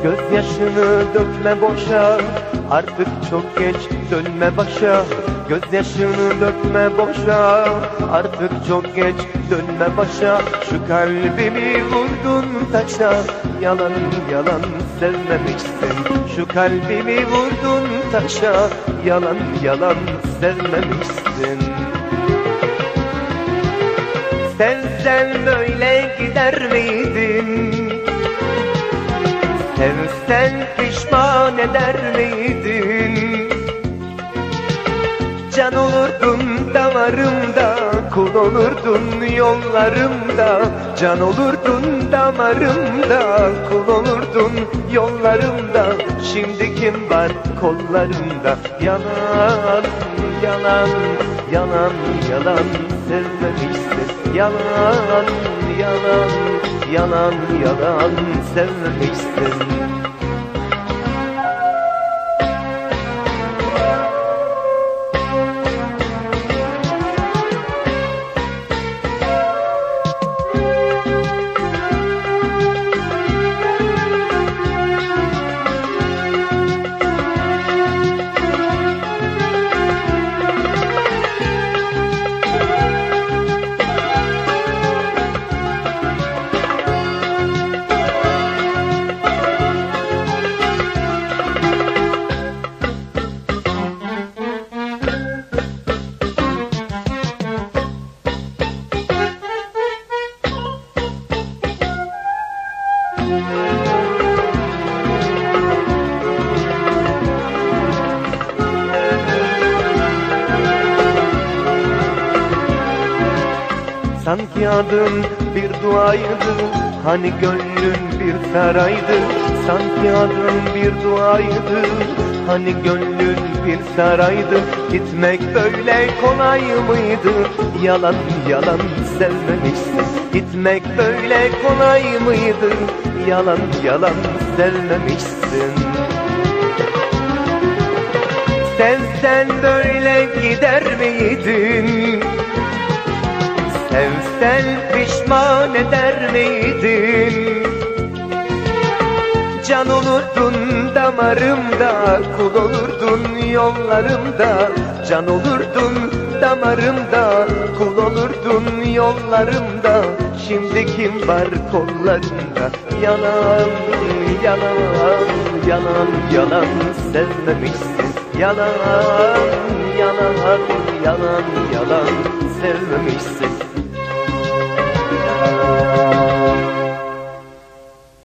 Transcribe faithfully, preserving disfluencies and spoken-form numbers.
Gözyaşını dökme boşa, artık çok geç dönme başa. Gözyaşını dökme boşa, artık çok geç dönme başa. Şu kalbimi vurdun taşa, yalan yalan sevmemişsin. Şu kalbimi vurdun taşa, yalan yalan sevmemişsin. Sevsen böyle gider miydin? Sevsen pişman eder miydin? Can olurdun damarımda, kul olurdun yollarımda. Can olurdun damarımda, kul olurdun yollarımda. Şimdi kim var kollarında? Yalan, yalan, yalan, yalan sevmemişsin. Yalan, yalan, yalan, yalan sevmemişsin. Sanki adın bir duaydı, hani gönlün bir saraydı. Sanki adın bir duaydı, hani gönlün bir saraydı. Gitmek böyle kolay mıydı? Yalan yalan sevmemişsin. Gitmek böyle kolay mıydı? Yalan yalan sevmemişsin. Sevsen böyle gider miydin? Sevsen pişman eder miydin? Can olurdun damarımda, kul olurdun yollarımda. Can olurdun damarımda, kul olurdun yollarımda. Şimdi kim var kollarında? Yalan, yalan, yalan, yalan sevmemişsin. Yalan, yalan, yalan, yalan sevmemişsin.